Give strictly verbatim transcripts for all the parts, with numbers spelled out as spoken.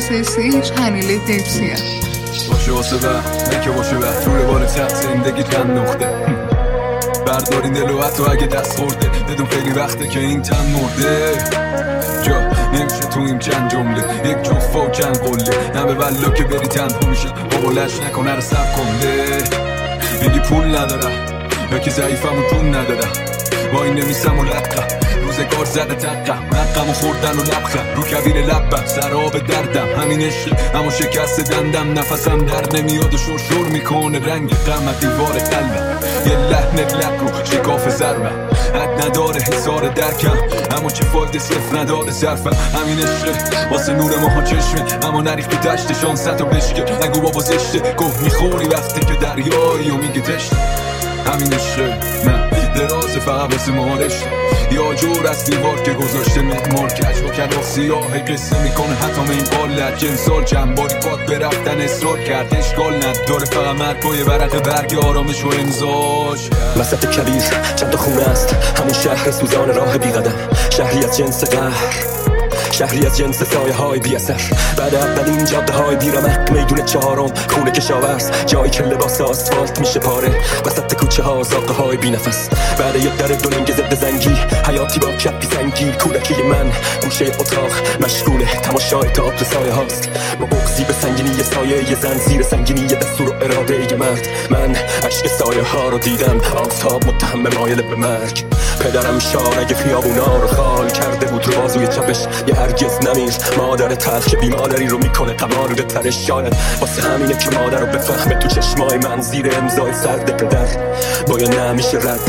سیسیش هنیله دیپسیه باشه واسه بر نکه باشه بر روی بار تحت زندگی تن نخته بردارین دلو حتی اگه دست خورده بدون خیلی وقته که این تن مرده جا نمیشه تو این چند جمله یک جفا و چند قله نمه بلا که بری تنها میشه بابالش نکنه رو سب کنده میگی پول ندارم یا که ضعیفم و دون ندارم وای نمیسم و لقم روزگار زده تقم نقم و خوردن و لبخم رو کبیر لبم سر آب دردم همین عشق اما شکست دندم نفسم در نمیاد و شور شور میکنه رنگ غم دیوار قلبم یه لحن لب رو شکاف ضربم حد نداره حسار درکم اما چه فایده صرف نداره صرفم همین عشق واسه نور ماها چشمه اما نریخ تو دشت شانستو بشکه نگو بابا زشته گفت میخوری وقتی که دریایی و میگه تشت همین عشق نه دراز فقط واسه ما رشته یا جور از دیوار که گذاشته مدمار کش با کلاف سیاه قصه میکنه حتی من این قالت جنسال چند باری پاک برفتن اصرار کرد اشکال نداره فقط مرکای ورق برگ آرامش و امزاج وسط کبیر چند تا خونه است همون شهر سوزان راه بی قدم شهری از جنس قهر شهری از جنس سایه های بی اثر بعد اولین جاده های بیرمق میدون چهارم خونه کشاورز جایی که لباس آسفالت میشه پاره وسط کوچه ها زاقه های بی نفس بعد یک در دوننگ ضد زنگی حیاتی با کپی سنگی کودکی من گوشه اتاق مشغول تماشای تئاتر سایه هاست با بغضی به سنگینی یه سایه یه زن زیر سنگینی یه دستور و اراده یه مرد من عشق سایه ها رو دیدم آفتاب متهم مایل به مرگ پدرم شارگ خیابونا رو خال کرده بود رو بازوی چپش یه هرگز نمیر مادر تلخ که بیمادری رو میکنه قمارده ترش شاید واسه همینه که مادر رو بفهمه تو چشمای من زیر امضای سرد پدر باید نمیشه رد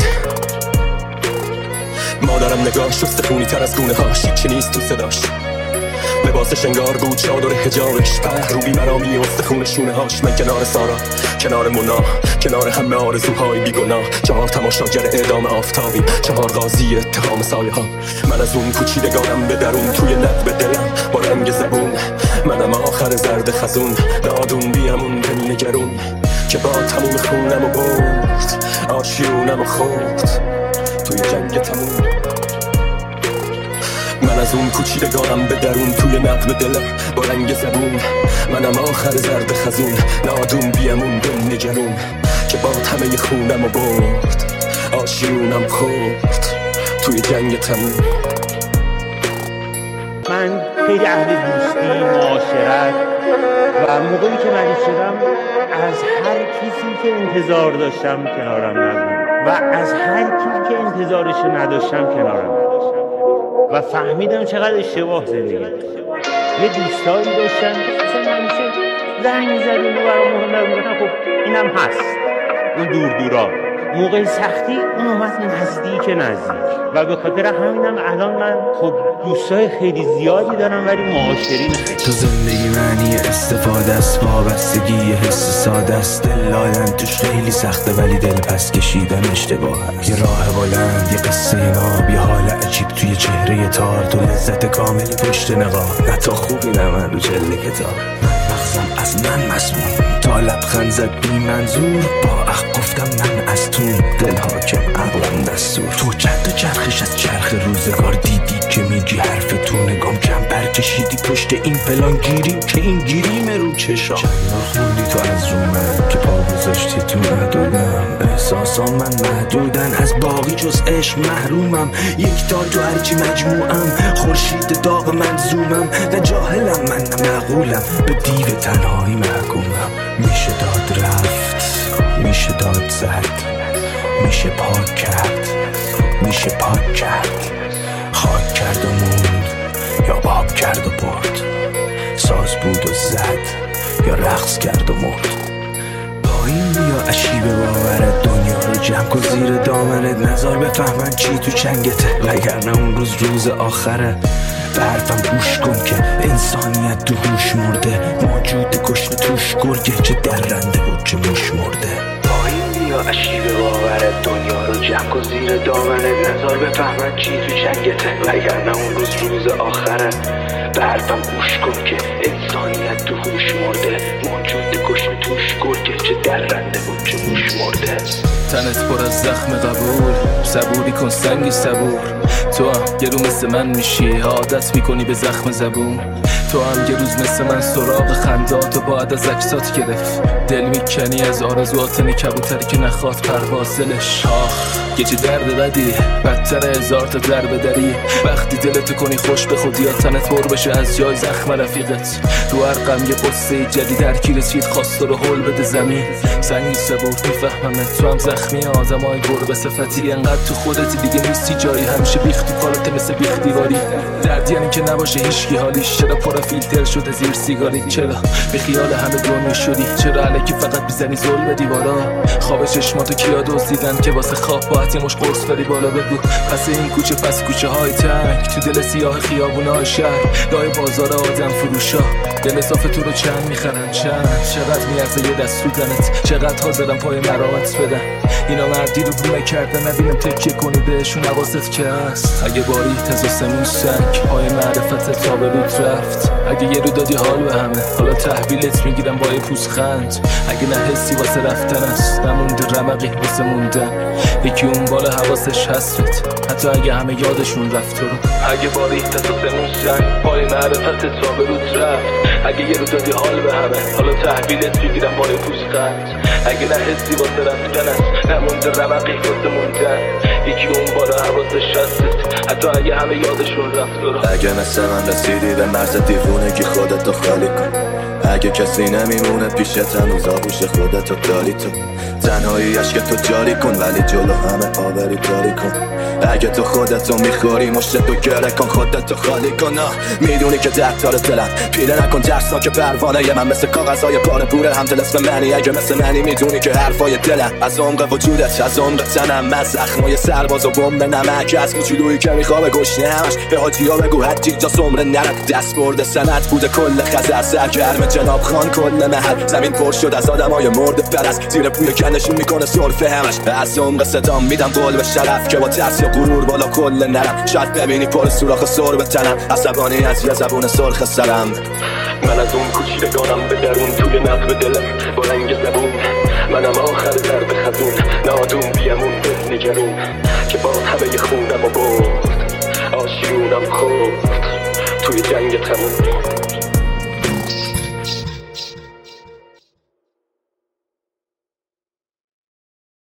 مادرم نگاه شسته خونی تر از گونه هاش هیچی نیست تو صداش لباسش انگار بود چادر حجابش پهروبی مرامی استخون شونه هاش من کنار سارا کنار مونا کنار همه آرزوهای بیگناه چهار تماشاگر اعدام آفتابی چهار قاضی اتهام سایه ها من از اون کوچیدگانم به درون توی نقب دلم با رنگ زبون منم آخر زرد خزون نادون بیامون به نگرون که با تموم خونم و برد آشیونم و خورد توی جنگ تموم من از اون کوچیدگانم به درون توی نقب دلم با رنگ زبون منم آخر زرد خزون نادون بیامون به نگرون که با همه خونم و برد آشیونم خورد توی جنگ تموم من خیلی اهل دوستی معاشرت و موقعی که مریض شدم از هر کسی که انتظار داشتم کنارم نبود و از هر کسی که انتظارش نداشتم کنارم و فهمیدم چقدر اشتباه زندگی یه دوستایی داشتم که اصلا همیشه زنگ زدیم و برای مهم نبودن خب اینم هست اون دور دورا موقع سختی اون اومد نزدیک نزدیک و به خاطر همینم الان من خب دوستای خیلی زیادی دارم ولی معاشرین خیلی تو زندگی معنی استفاده است وابستگی یه حس ساده است دل لادن توش خیلی سخته ولی دل پس کشیدن اشتباه است یه راه بلند یه قصه ناب یه حال عجیب توی چهره تار تو لذت کاملی پشت نقاب نه تا خوبی نه من رو جلد کتاب مغزم از من مسموم تا لبخند زد بی منظور با اخ گفتم من از تو دل حاکم عقلم دستور تو چند تا چرخش از چرخ روزگار دیدی که میگی حرف تو نگام کم برکشیدی پشت این پلان گیریم که این گیریم رو چشا چند خوندی تو از رو من که پا گذاشتی تو ندودم احساسام من محدودن از باقی جز عشق محرومم یک تا تو هرچی مجموعم خورشید داغ من زومم نه جاهلم من نه معقولم به دیو تنهایی محکومم میشه داد رفت میشه داد زد میشه پاک کرد میشه پاک کرد خاک کرد و موند یا آب کرد و برد ساز بود و زد یا رقص کرد و مرد پایین بیا اشیب باورت دنیا رو جمع کن زیر دامنت نظر بفهمن چی تو چنگته وگرنه اون روز روز آخره به حرفم گوش کن که انسانیت تو هوش مرده موجود کشته توش گرگه چه درنده بود چه موش مرده پایین بیا اشیب باورت دنیا رو جمع کن زیر دامنت نظر بفهمن چی تو چنگته وگرنه اون روز روز آخره به حرفم گوش کن که انسانیت تو هوش مرده موجود کشته توش گرگه چه درنده بود چه موش مرده تنت پر از زخم قبول صبوری کن سنگی صبور تو هم گرو مثل من میشی عادت میکنی به زخم زبون تو هم یه روز مثل من سراغ خندات و باید از عکسات گرفت. دل میکنی از آرزوات کبوتری که نخواد پرواز دلش. آخ یه چه درد بدی بدتر هزار تا ضربه دری. وقتی دلت کنی خوش به خودی یا تنت پر بشه از جای زخم رفیقت. رو هر غم یه قصه جدید هر کی رسید خواست رو حل بده زمین. سنگی صبور میفهممت تو هم زخمی آدمای گربه صفتی. انقدر تو خودت دیگه نیستی جایی همیشه بیختی کارت مثل بیخ دیواری. دردی یعنی که نباشه هیچکی حالیش. چرا پر فیلتر شده زیر سیگاری؟ چرا به خیال همه دنیا شدی؟ چرا الکی فقط بیزنی زل به دیوارا؟ خواب چشماتو کیا دزدیدن که واسه خواب باید یه مش قرص داری بالا بگو. پس این کوچه پس کوچه های تنگ تو دل سیاه خیابونای شهر لای بازار آدم فروشا. دل صاف تو رو چند میخرن چند؟ چقدر میارزه یه دست سودنت؟ چقدر حاضرم پای مرامت بدن؟ اینا مردی رو بونه کردن نبینم تکیه کنی بهشون حواست که هست. اگه باری تز آسمون سنگ پای معرفت تا به رود رفت. اگه یه رو دادی حال به همه حالا تحویلت میگیرم با یه پوزخند. اگه نه حسی واسه رفتن است نمونده رمقی واسه موندن. یکی اون بالا حواسش هستت حتی اگه همه یادشون رفت رو. اگه باری تز آسمون سنگ پای معرفت تا به رود رفت. اگه یه رو دادی حال به همه حالا تحویلت میگیرم با یه پوزخند. اگه نه حسی واسه رفتن است نمونده رمقی واسه موندن. یکی اون بالا حواسش هستت حتی اگه همه یادشون رفت رو. اگه مثل من رسیدی به مرز دیوونگی خودتو خالی کن. اگه کسی نمیمونه پیشت هنوز آغوش خودتو داری تو. تنهایی عشق تو جاری کن ولی جلو همه آوری داری کن. اگه تو خودتو میخوری مشتتو گره کن خودتو خالی کن. میدونی که دکتر دلم پیله نکن ترسا که پروانه ی من مثل کاغذهای پاره پوره هم دلست به منی. اگه مثل منی میدونی که حرفای دلم از عمق وجودت از عمق تنم. من زخمای سرباز و بمب نمک از کوچولویی که میخوابه گشنه همش به حاجیا بگو حتی جا سمره نرد. دست برده سنت بوده کل خزر سرگرم جناب خان کل محل. زمین پر شد از آدمای مرد پرست زیر پوی کنشون میکنه سرفه همش. از عمق صدام میدم قول به شرف که با ترس یا غرور بالا کل نرم. شاید ببینی پر سوراخ سر به تنم عصبانی از یه زبون سرخ سرم. من از اون کوچیدگانم به درون توی نقب دلم با رنگ زبون. منم آخر درب خزون نادون بیمون به نگرون که با همه خونم و برد آشیونم خورد توی جنگ تموم.